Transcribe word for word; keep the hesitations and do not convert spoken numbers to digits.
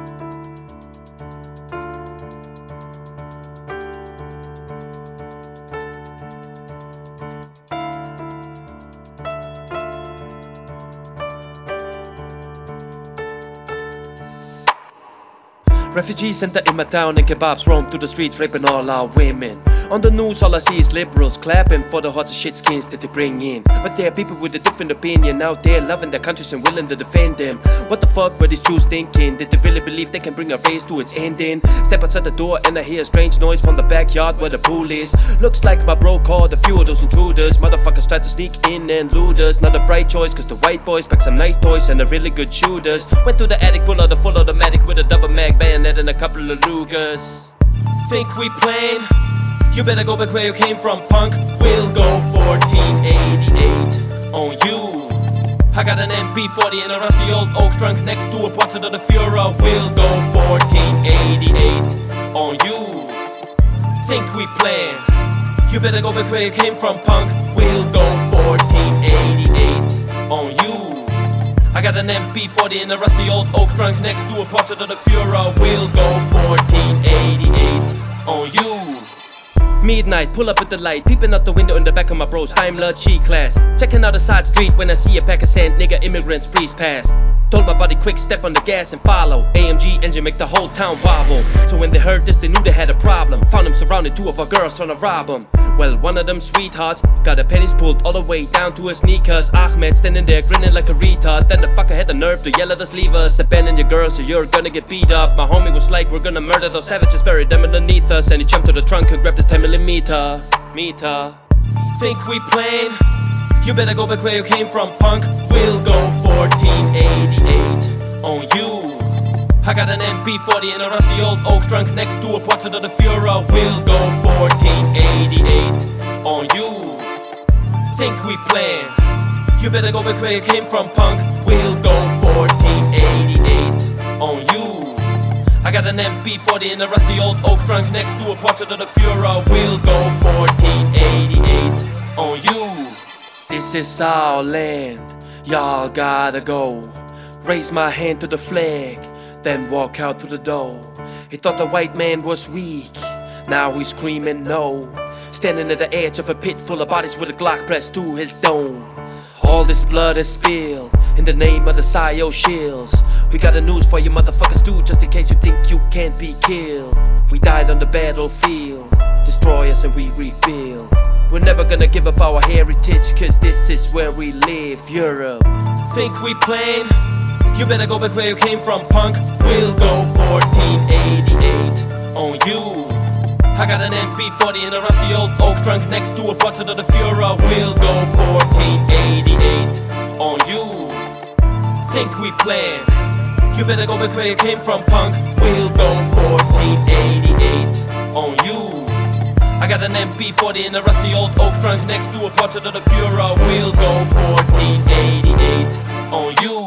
Refugee center in my town and kebabs roam through the streets raping all our women. On the news all I see is liberals clapping for the hots shit skins that they bring in. But there are people with a different opinion out there loving their countries and willing to defend them. What the fuck were these Jews thinking? Did they really believe they can bring a race to its ending? Step outside the door and I hear a strange noise from the backyard where the pool is. Looks like my bro called a few of those intruders. Motherfuckers tried to sneak in and loot us. Not a bright choice cause the white boys pack some nice toys and are really good shooters. Went to the attic, pulled out the full automatic with a double mag bayonet and a couple of Lugers. Think we playing? You better go back where you came from, punk. We'll go fourteen eighty-eight on you. I got an M P forty in a rusty old oak trunk next to a portrait of the Fuhrer. We'll go fourteen eighty-eight on you. Think we playing? You better go back where you came from, punk. We'll go fourteen eighty-eight on you. I got an M P forty in a rusty old oak trunk next to a portrait of the Fuhrer. We'll go fourteen eighty-eight on you. Midnight, pull up at the light, peeping out the window in the back of my bro's Daimler G class. Checking out the side street when I see a pack of sand nigga immigrants breeze past. Told my body quick step on the gas and follow. A M G engine make the whole town wobble. So when they heard this they knew they had a problem. Found them surrounded, two of our girls trying to rob them. Well, one of them sweethearts got her panties pulled all the way down to her sneakers. Ahmed standing there grinning like a retard. Then the fucker had the nerve to yell at us, leave us, abandon your girls or you're gonna get beat up. My homie was like, we're gonna murder those savages, bury them underneath us. And he jumped to the trunk and grabbed his ten millimeter meter. Think we playing? You better go back where you came from, punk. We'll go fourteen eighty-eight on you. I got an M P forty in a rusty old oak trunk next to a portrait of the Fuhrer. We'll go fourteen eighty-eight on you. Think we playing? You better go back where you came from, punk. We'll go fourteen eighty-eight on you. I got an M P forty in a rusty old oak trunk next to a portrait of the Fuhrer. We'll go fourteen eighty-eight on you. This is our land, y'all gotta go. Raise my hand to the flag, then walk out through the door. He thought the white man was weak, now he's screaming no. Standing at the edge of a pit full of bodies with a Glock pressed to his dome. All this blood is spilled in the name of the S I O shills. We got the news for you motherfuckers too, just in case you think you can't be killed. We died on the battlefield, destroy us and we rebuild. We're never gonna give up our heritage, cause this is where we live, Europe. Think we playing? You better go back where you came from, punk. We'll go fourteen eighty-eight on you. I got an M P forty in a rusty old oak trunk next to a portrait of the Fuhrer. We'll go fourteen eighty-eight on you. Think we playing? You better go back where you came from, punk. We'll go fourteen eighty-eight on you. I got an M P forty in a rusty old oak trunk next to a portrait of the Fuhrer. We'll go fourteen eighty-eight on you.